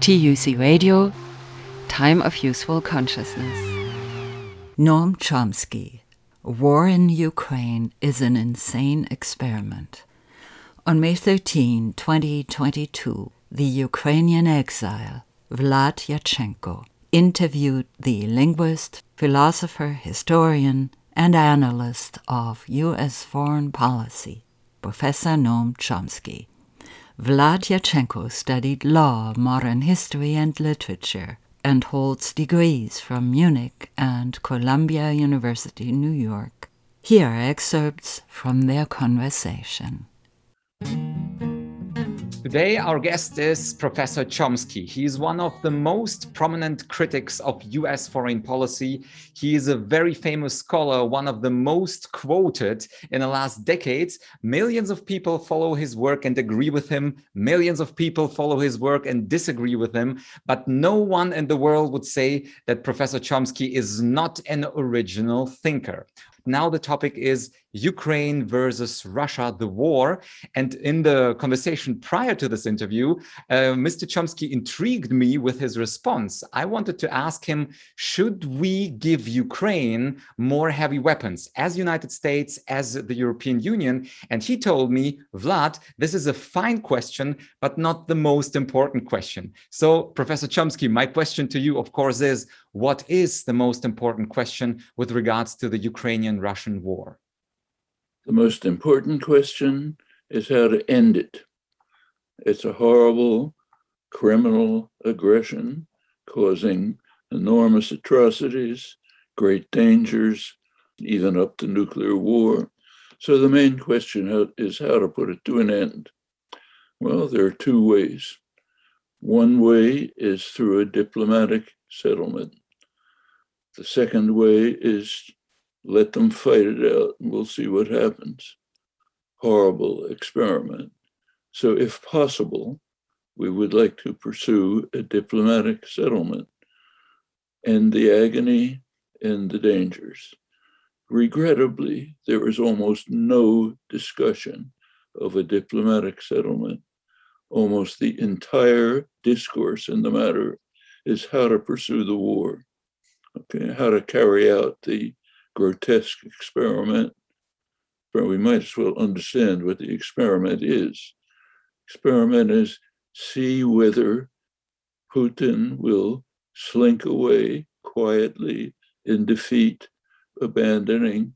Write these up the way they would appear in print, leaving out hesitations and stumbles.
TUC Radio, Time of Useful Consciousness. Noam Chomsky. War in Ukraine is an insane experiment. On May 13, 2022, the Ukrainian exile, Vlad Yatchenko, interviewed the linguist, philosopher, historian, and analyst of U.S. foreign policy, Professor Noam Chomsky. Vlad Yatchenko studied law, modern history, and literature, and holds degrees from Munich and Columbia University, New York. Here are excerpts from their conversation. Today, our guest is Professor Chomsky. He is one of the most prominent critics of US foreign policy. He is a very famous scholar, one of the most quoted in the last decades. Millions of people follow his work and agree with him. Millions of people follow his work and disagree with him. But no one in the world would say that Professor Chomsky is not an original thinker. Now the topic is Ukraine versus Russia, the war. And in the conversation prior to this interview, Mr. Chomsky intrigued me with his response. I wanted to ask him, should we give Ukraine more heavy weapons as United States, as the European Union? And he told me, Vlad, this is a fine question, but not the most important question. So, Professor Chomsky, my question to you, of course, is, what is the most important question with regards to the Ukrainian-Russian war? The most important question is how to end it. It's a horrible criminal aggression causing enormous atrocities, great dangers, even up to nuclear war. So the main question is how to put it to an end. Well, there are two ways. One way is through a diplomatic settlement. The second way is let them fight it out and we'll see what happens. Horrible experiment. So if possible, we would like to pursue a diplomatic settlement, end the agony and the dangers. Regrettably, there is almost no discussion of a diplomatic settlement. Almost the entire discourse in the matter is how to pursue the war, how to carry out the grotesque experiment, but we might as well understand what the experiment is. Experiment is see whether Putin will slink away quietly in defeat, abandoning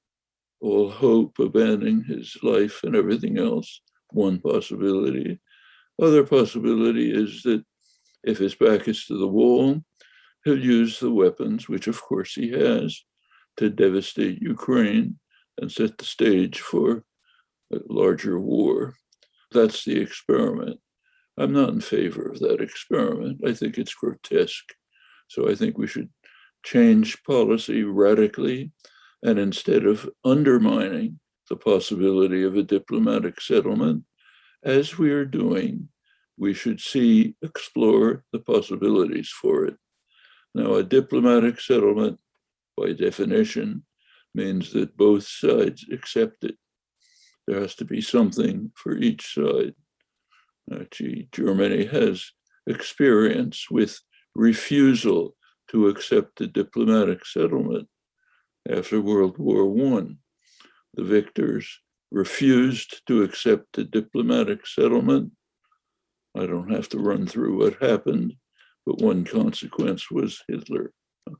all hope, abandoning his life and everything else. One possibility. Other possibility is that if his back is to the wall, he'll use the weapons, which of course he has, to devastate Ukraine and set the stage for a larger war. That's the experiment. I'm not in favor of that experiment. I think it's grotesque. So I think we should change policy radically, and instead of undermining the possibility of a diplomatic settlement, as we are doing, we should explore the possibilities for it. Now, a diplomatic settlement, by definition, means that both sides accept it. There has to be something for each side. Actually, Germany has experience with refusal to accept a diplomatic settlement. After World War I, the victors refused to accept a diplomatic settlement. I don't have to run through what happened, but one consequence was Hitler.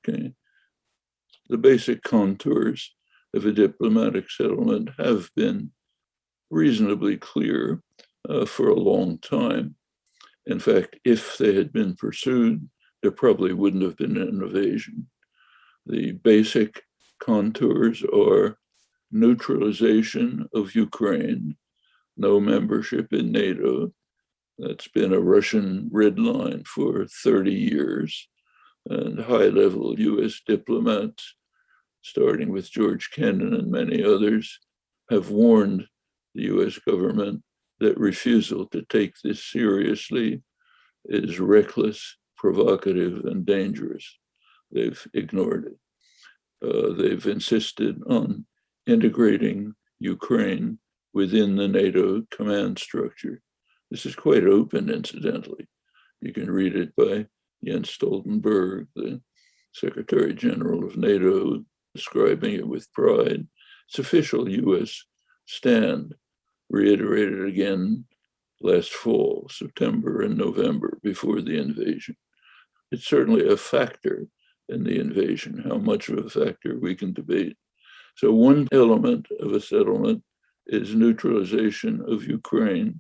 The basic contours of a diplomatic settlement have been reasonably clear for a long time. In fact, if they had been pursued, there probably wouldn't have been an invasion. The basic contours are neutralization of Ukraine, no membership in NATO. That's been a Russian red line for 30 years. And high-level US diplomats, starting with George Kennan and many others, have warned the US government that refusal to take this seriously is reckless, provocative, and dangerous. They've ignored it. They've insisted on integrating Ukraine within the NATO command structure. This is quite open, incidentally. You can read it by Jens Stoltenberg, the Secretary General of NATO, describing it with pride. It's official US stand, reiterated again last fall, September and November, before the invasion. It's certainly a factor in the invasion. How much of a factor we can debate. So one element of a settlement is neutralization of Ukraine,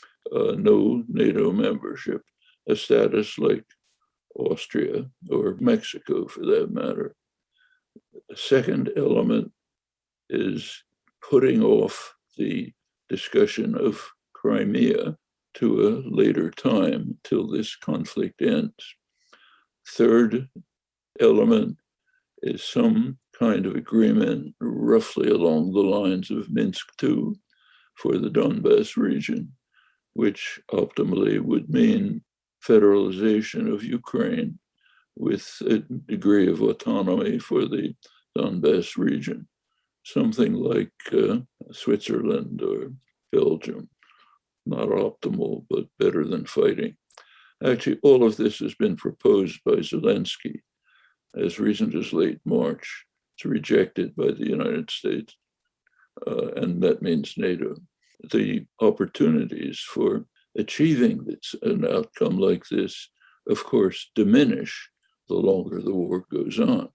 no NATO membership, a status like Austria or Mexico for that matter. The second element is putting off the discussion of Crimea to a later time till this conflict ends. Third element is some kind of agreement roughly along the lines of Minsk II for the Donbass region, which optimally would mean federalization of Ukraine with a degree of autonomy for the Donbass region, something like Switzerland or Belgium. Not optimal, but better than fighting. Actually, all of this has been proposed by Zelensky as recent as late March. It's rejected by the United States, and that means NATO. The opportunities for achieving an outcome like this, of course, diminish the longer the war goes on.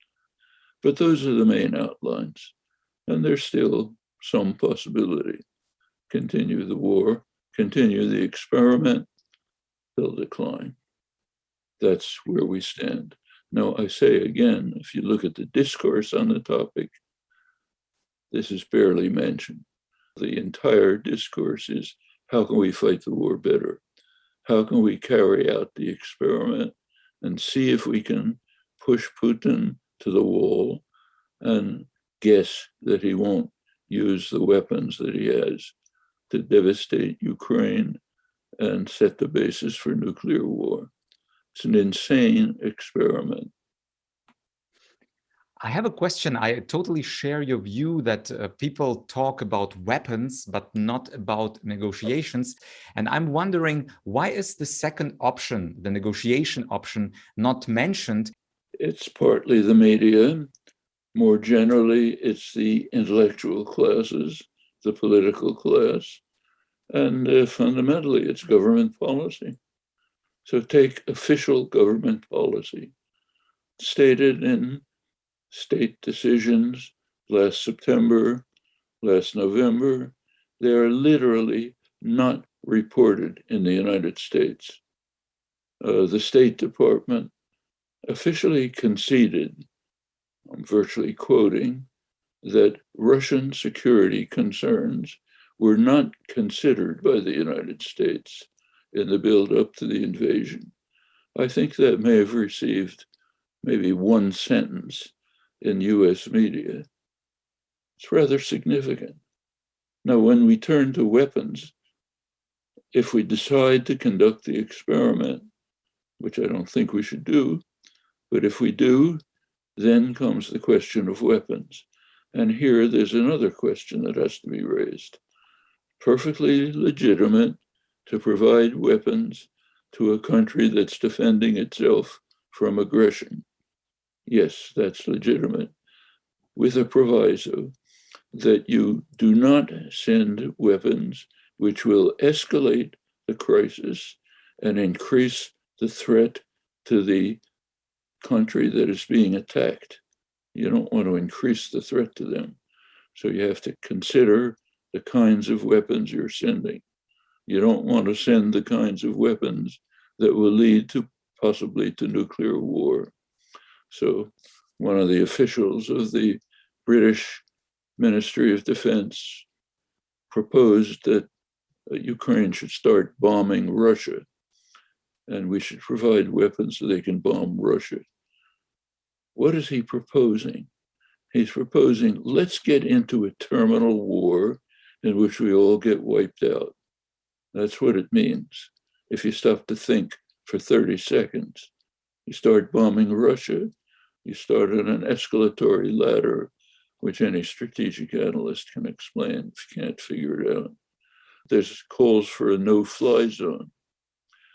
But those are the main outlines, and there's still some possibility. Continue the war, continue the experiment, they'll decline. That's where we stand. Now, I say again, if you look at the discourse on the topic, this is barely mentioned. The entire discourse is, how can we fight the war better? How can we carry out the experiment and see if we can push Putin to the wall and guess that he won't use the weapons that he has to devastate Ukraine and set the basis for nuclear war. It's an insane experiment. I have a question. I totally share your view that people talk about weapons, but not about negotiations. And I'm wondering, why is the second option, the negotiation option, not mentioned? It's partly the media. More generally, it's the intellectual classes, the political class, and fundamentally, it's government policy. So take official government policy, stated in state decisions last September, last November. They are literally not reported in the United States. The State Department officially conceded, I'm virtually quoting, that Russian security concerns were not considered by the United States in the build-up to the invasion. I think that may have received maybe one sentence in US media. It's rather significant. Now, when we turn to weapons, if we decide to conduct the experiment, which I don't think we should do, but if we do, then comes the question of weapons. And here there's another question that has to be raised. Perfectly legitimate to provide weapons to a country that's defending itself from aggression. Yes, that's legitimate, with a proviso that you do not send weapons which will escalate the crisis and increase the threat to the country that is being attacked. You don't want to increase the threat to them. So you have to consider the kinds of weapons you're sending. You don't want to send the kinds of weapons that will lead to possibly to nuclear war. So one of the officials of the British Ministry of Defense proposed that Ukraine should start bombing Russia, and we should provide weapons so they can bomb Russia. What is he proposing? He's proposing, let's get into a terminal war in which we all get wiped out. That's what it means. If you stop to think for 30 seconds, you start bombing Russia, you start on an escalatory ladder, which any strategic analyst can explain if you can't figure it out. There's calls for a no-fly zone.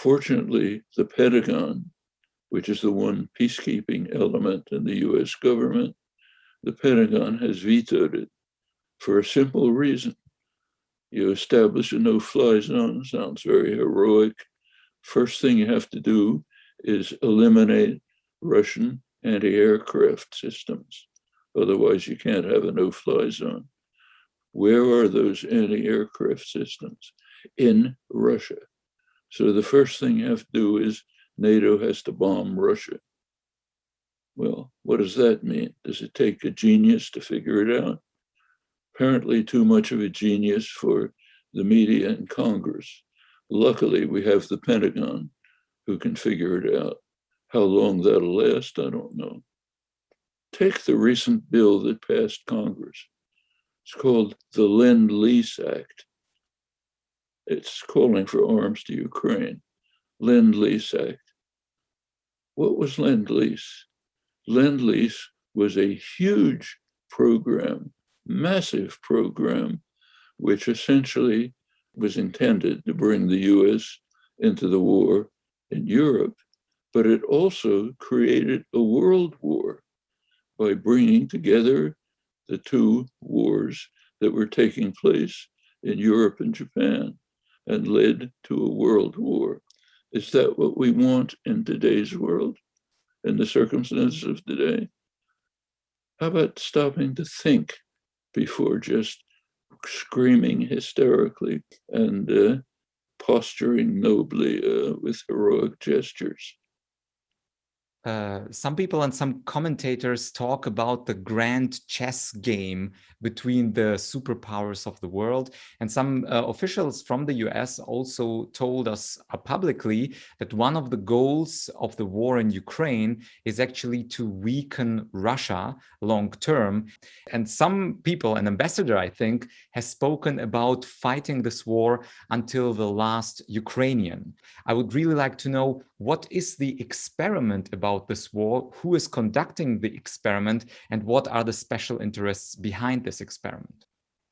Fortunately, the Pentagon, which is the one peacekeeping element in the US government, the Pentagon has vetoed it for a simple reason. You establish a no-fly zone, sounds very heroic. First thing you have to do is eliminate Russian anti-aircraft systems. Otherwise, you can't have a no-fly zone. Where are those anti-aircraft systems? In Russia. So the first thing you have to do is NATO has to bomb Russia. Well, what does that mean? Does it take a genius to figure it out? Apparently too much of a genius for the media and Congress. Luckily, we have the Pentagon who can figure it out. How long that'll last, I don't know. Take the recent bill that passed Congress. It's called the Lend-Lease Act. It's calling for arms to Ukraine. Lend-Lease Act. What was Lend-Lease? Lend-Lease was a huge program, massive program, which essentially was intended to bring the US into the war in Europe, but it also created a world war by bringing together the two wars that were taking place in Europe and Japan and led to a world war. Is that what we want in today's world, in the circumstances of today? How about stopping to think before just screaming hysterically and posturing nobly with heroic gestures? Some people and some commentators talk about the grand chess game between the superpowers of the world. And some officials from the US also told us publicly that one of the goals of the war in Ukraine is actually to weaken Russia long term. And some people, an ambassador, I think, has spoken about fighting this war until the last Ukrainian. I would really like to know, what is the experiment about this war? Who is conducting the experiment? And what are the special interests behind this experiment?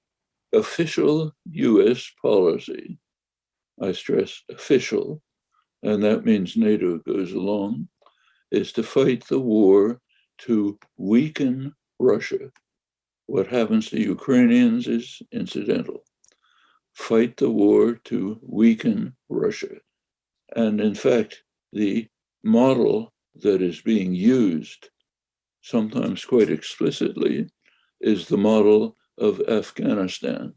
Official US policy, I stress official, and that means NATO goes along, is to fight the war to weaken Russia. What happens to Ukrainians is incidental. Fight the war to weaken Russia. And in fact, the model that is being used, sometimes quite explicitly, is the model of Afghanistan.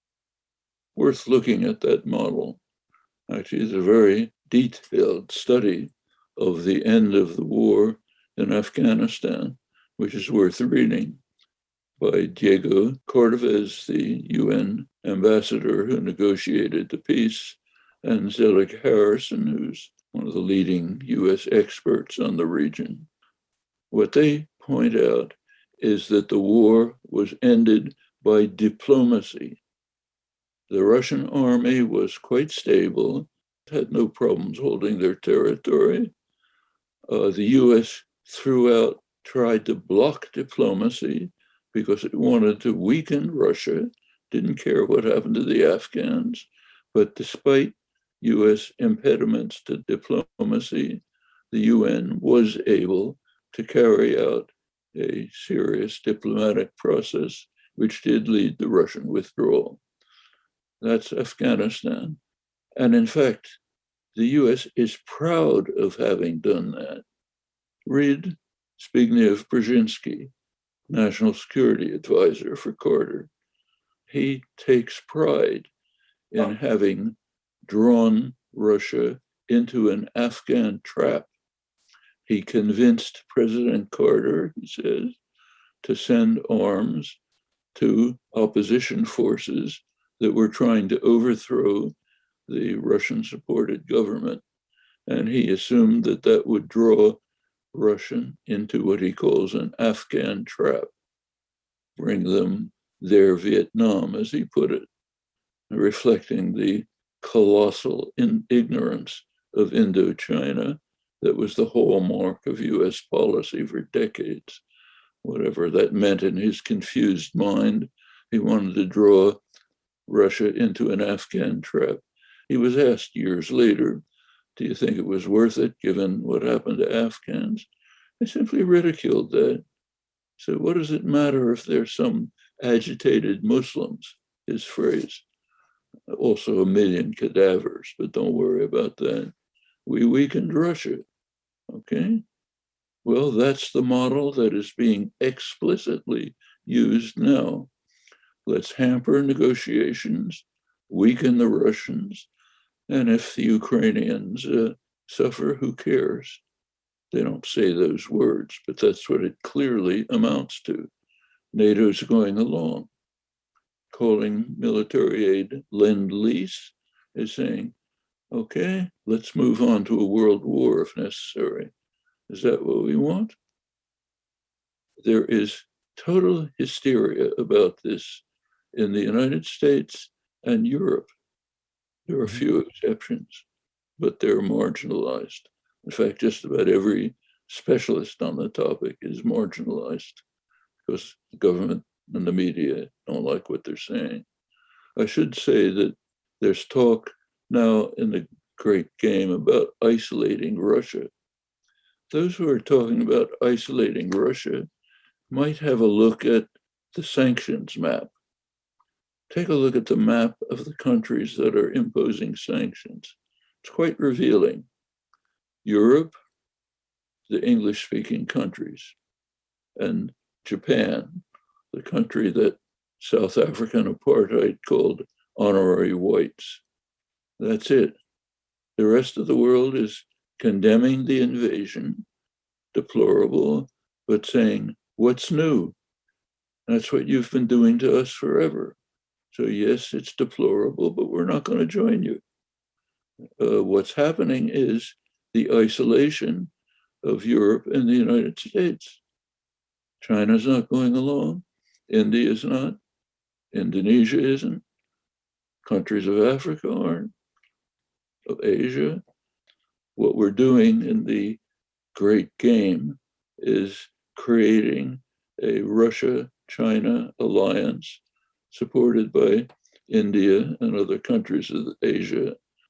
Worth looking at that model. Actually, it's a very detailed study of the end of the war in Afghanistan, which is worth reading, by Diego Cordovez, the UN ambassador who negotiated the peace, and Zelig Harrison, who's one of the leading US experts on the region. What they point out is that the war was ended by diplomacy. The Russian army was quite stable, had no problems holding their territory. The US throughout tried to block diplomacy because it wanted to weaken Russia, didn't care what happened to the Afghans. But despite US impediments to diplomacy, the UN was able to carry out a serious diplomatic process, which did lead to Russian withdrawal. That's Afghanistan. And in fact, the US is proud of having done that. Read Zbigniew Brzezinski, National Security Advisor for Carter. He takes pride in having drawn Russia into an Afghan trap. He convinced President Carter, he says, to send arms to opposition forces that were trying to overthrow the Russian-supported government. And he assumed that that would draw Russia into what he calls an Afghan trap, bring them their Vietnam, as he put it, reflecting the colossal ignorance of Indochina that was the hallmark of US policy for decades. Whatever that meant in his confused mind, he wanted to draw Russia into an Afghan trap. He was asked years later Do you think it was worth it given what happened to Afghans? I simply ridiculed that. So what does it matter if there's some agitated Muslims, his phrase, also a million cadavers, but don't worry about that. We weakened Russia, okay? Well, that's the model that is being explicitly used now. Let's hamper negotiations, weaken the Russians, and if the Ukrainians suffer, who cares? They don't say those words, but that's what it clearly amounts to. NATO's going along, calling military aid lend-lease, is saying, okay, let's move on to a world war if necessary. Is that what we want? There is total hysteria about this in the United States and Europe. There are a few exceptions, but they're marginalized. In fact, just about every specialist on the topic is marginalized because the government and the media don't like what they're saying. I should say that there's talk now in the great game about isolating Russia. Those who are talking about isolating Russia might have a look at the sanctions map. Take a look at the map of the countries that are imposing sanctions. It's quite revealing. Europe, the English-speaking countries, and Japan, the country that South African apartheid called honorary whites. That's it. The rest of the world is condemning the invasion, deplorable, but saying, what's new? That's what you've been doing to us forever. So yes, it's deplorable, but we're not going to join you. What's happening is the isolation of Europe and the United States. China's not going along. India is not. Indonesia isn't. Countries of Africa aren't. Of Asia. What we're doing in the great game is creating a Russia-China alliance supported by India and other countries of Asia.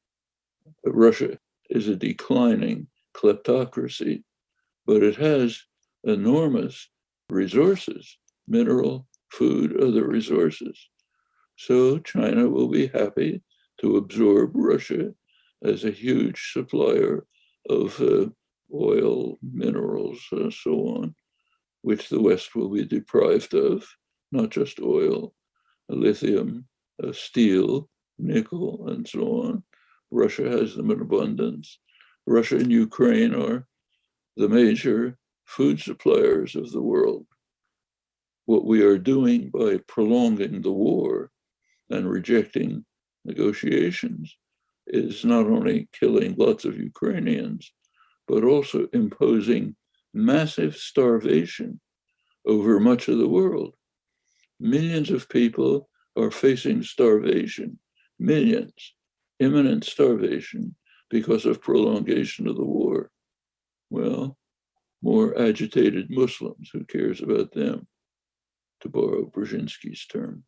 Russia is a declining kleptocracy, but it has enormous resources, mineral, food, other resources. So China will be happy to absorb Russia as a huge supplier of oil, minerals, so on, which the West will be deprived of, not just oil, lithium, steel, nickel, and so on. Russia has them in abundance. Russia and Ukraine are the major food suppliers of the world. What we are doing by prolonging the war and rejecting negotiations is not only killing lots of Ukrainians, but also imposing massive starvation over much of the world. Millions of people are facing starvation, millions, imminent starvation because of prolongation of the war. Well, more agitated Muslims, who cares about them, to borrow Brzezinski's term.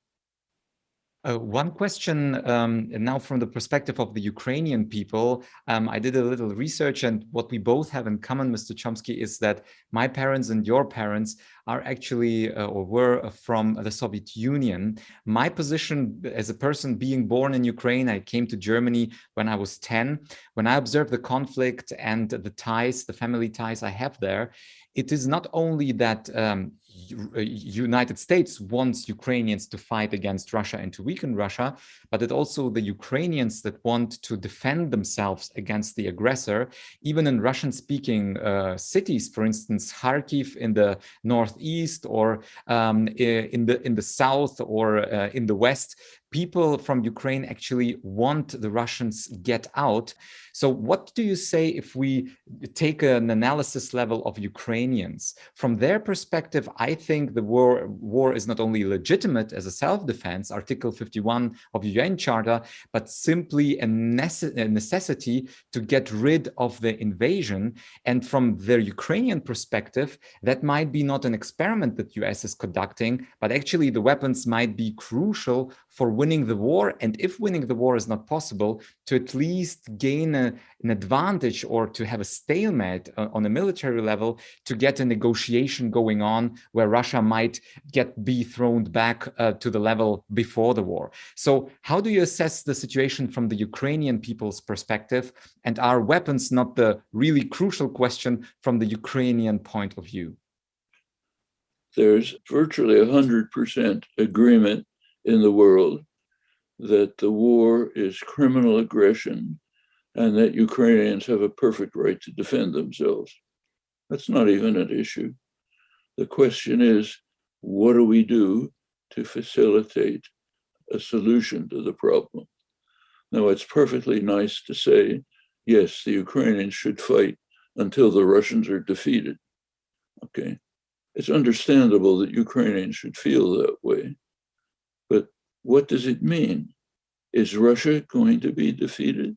One question now from the perspective of the Ukrainian people. I did a little research, and what we both have in common, Mr. Chomsky, is that my parents and your parents are actually or were from the Soviet Union. My position as a person being born in Ukraine, I came to Germany when I was 10. When I observed the conflict and the ties, the family ties I have there, it is not only that United States wants Ukrainians to fight against Russia and to weaken Russia, but it also the Ukrainians that want to defend themselves against the aggressor. Even in Russian-speaking cities, for instance, Kharkiv in the northeast, or in the south, or in the west, people from Ukraine actually want the Russians get out. So what do you say if we take an analysis level of Ukrainians? From their perspective, I think the war is not only legitimate as a self-defense, Article 51 of the UN Charter, but simply a necessity to get rid of the invasion. And from their Ukrainian perspective, that might be not an experiment that US is conducting, but actually the weapons might be crucial for winning winning the war, and if winning the war is not possible, to at least gain an advantage or to have a stalemate on a military level, to get a negotiation going on where Russia might be thrown back to the level before the war. So how do you assess the situation from the Ukrainian people's perspective? And are weapons not the really crucial question from the Ukrainian point of view? There's virtually 100% agreement in the world that the war is criminal aggression and that Ukrainians have a perfect right to defend themselves. That's not even an issue. The question is, what do we do to facilitate a solution to the problem? Now, it's perfectly nice to say, yes, the Ukrainians should fight until the Russians are defeated. Okay. It's understandable that Ukrainians should feel that way. But what does it mean? Is Russia going to be defeated?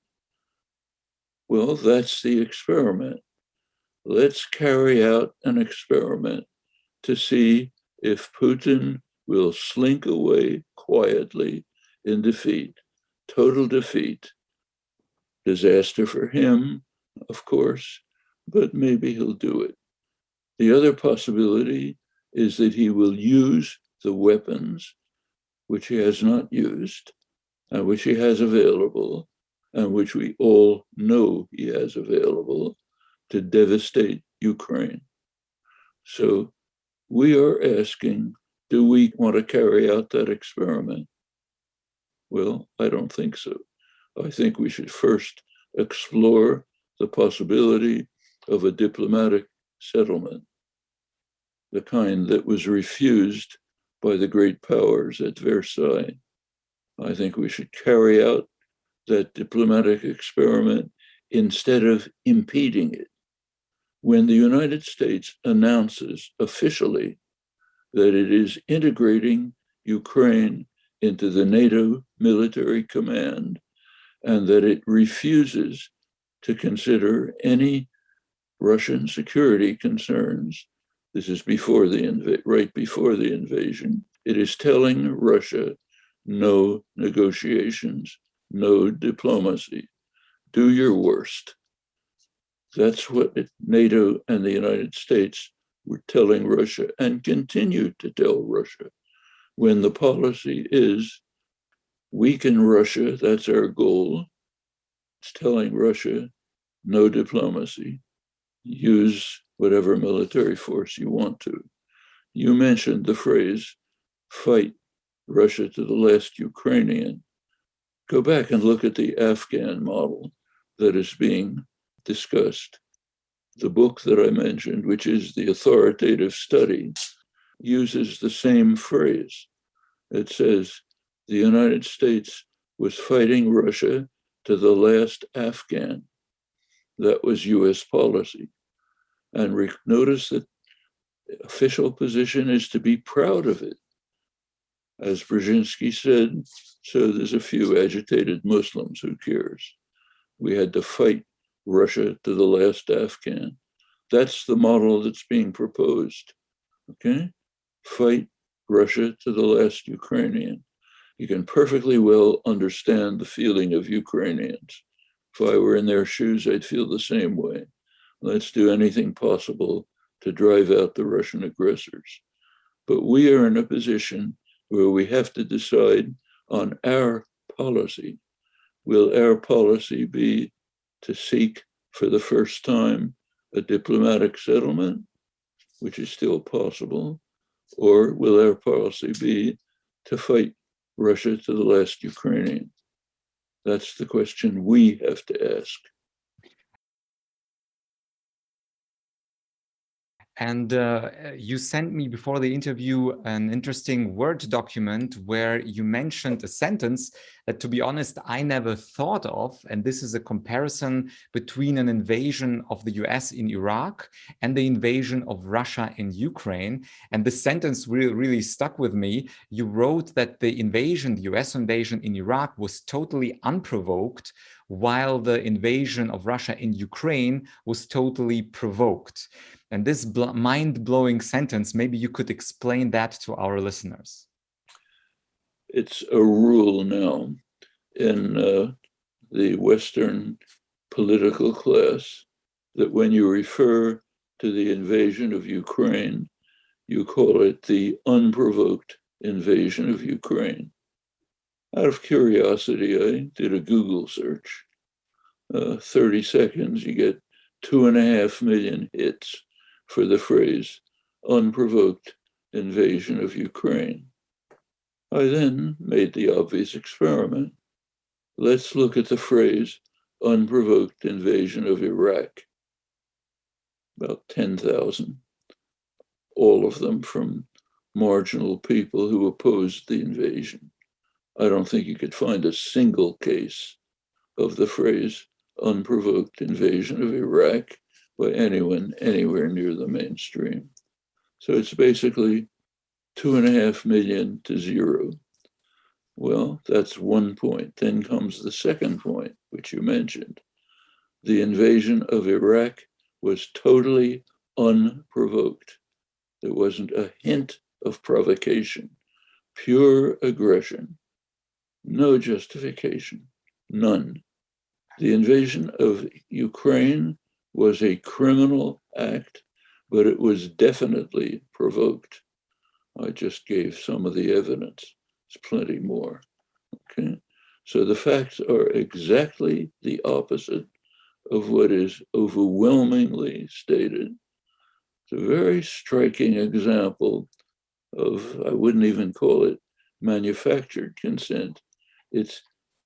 Well, that's the experiment. Let's carry out an experiment to see if Putin will slink away quietly in defeat, total defeat. Disaster for him, of course, but maybe he'll do it. The other possibility is that he will use the weapons which he has not used and which he has available and which we all know he has available to devastate Ukraine. So we are asking, do we want to carry out that experiment? Well, I don't think so. I think we should first explore the possibility of a diplomatic settlement, the kind that was refused by the great powers at Versailles. I think we should carry out that diplomatic experiment instead of impeding it. When the United States announces officially that it is integrating Ukraine into the NATO military command and that it refuses to consider any Russian security concerns, this is right before the invasion, it is telling Russia no negotiations, no diplomacy. Do your worst. That's what NATO and the United States were telling Russia and continue to tell Russia. When the policy is weaken Russia, that's our goal. It's telling Russia no diplomacy. Use whatever military force you want to. You mentioned the phrase, fight Russia to the last Ukrainian. Go back and look at the Afghan model that is being discussed. The book that I mentioned, which is the authoritative study, uses the same phrase. It says, the United States was fighting Russia to the last Afghan. That was US policy. And notice that the official position is to be proud of it. As Brzezinski said, so there's a few agitated Muslims, who cares? We had to fight Russia to the last Afghan. That's the model that's being proposed, okay? Fight Russia to the last Ukrainian. You can perfectly well understand the feeling of Ukrainians. If I were in their shoes, I'd feel the same way. Let's do anything possible to drive out the Russian aggressors. But we are in a position where we have to decide on our policy. Will our policy be to seek for the first time a diplomatic settlement, which is still possible, or will our policy be to fight Russia to the last Ukrainian? That's the question we have to ask. And you sent me before the interview an interesting Word document where you mentioned a sentence that, to be honest, I never thought of. And this is a comparison between an invasion of the US in Iraq and the invasion of Russia in Ukraine. And this sentence really stuck with me. You wrote that the US invasion in Iraq was totally unprovoked, while the invasion of Russia in Ukraine was totally provoked. And this mind-blowing sentence, maybe you could explain that to our listeners. It's a rule now in the Western political class that when you refer to the invasion of Ukraine, you call it the unprovoked invasion of Ukraine. Out of curiosity, I did a Google search. 30 seconds, you get 2.5 million hits for the phrase unprovoked invasion of Ukraine. I then made the obvious experiment. Let's look at the phrase unprovoked invasion of Iraq. About 10,000, all of them from marginal people who opposed the invasion. I don't think you could find a single case of the phrase unprovoked invasion of Iraq by anyone anywhere near the mainstream. So it's basically 2.5 million to 0. Well, that's one point. Then comes the second point, which you mentioned. The invasion of Iraq was totally unprovoked. There wasn't a hint of provocation, pure aggression, no justification, none. The invasion of Ukraine was a criminal act, but it was definitely provoked. I just gave some of the evidence. There's plenty more. Okay, so the facts are exactly the opposite of what is overwhelmingly stated. It's a very striking example of, I wouldn't even call it manufactured consent. It's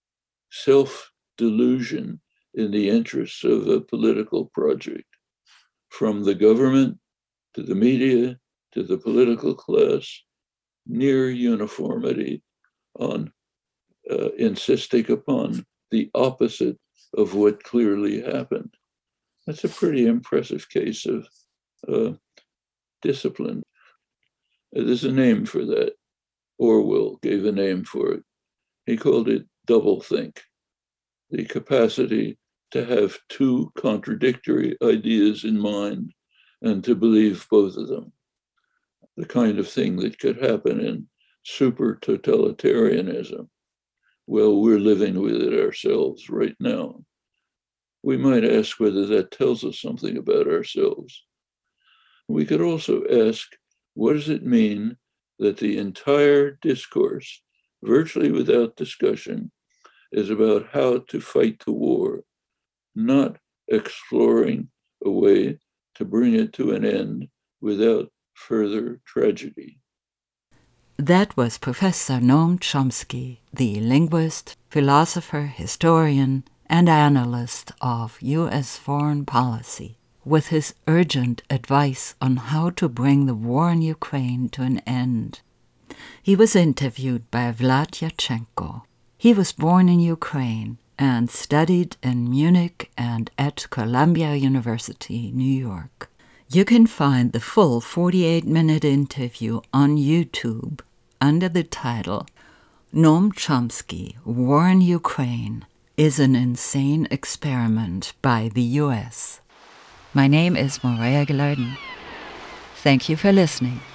self-delusion in the interests of a political project, from the government to the media to the political class, near uniformity on insisting upon the opposite of what clearly happened. That's a pretty impressive case of discipline. There's a name for that. Orwell gave a name for it. He called it doublethink, the capacity to have two contradictory ideas in mind and to believe both of them. The kind of thing that could happen in super totalitarianism. Well, we're living with it ourselves right now. We might ask whether that tells us something about ourselves. We could also ask, what does it mean that the entire discourse, virtually without discussion, is about how to fight the war, not exploring a way to bring it to an end without further tragedy? That was Professor Noam Chomsky, the linguist, philosopher, historian, and analyst of U.S. foreign policy, with his urgent advice on how to bring the war in Ukraine to an end. He was interviewed by Vlad Yatchenko. He was born in Ukraine and studied in Munich and at Columbia University, New York. You can find the full 48-minute interview on YouTube under the title Noam Chomsky, War in Ukraine is an Insane Experiment by the U.S. My name is Morea Gilardin. Thank you for listening.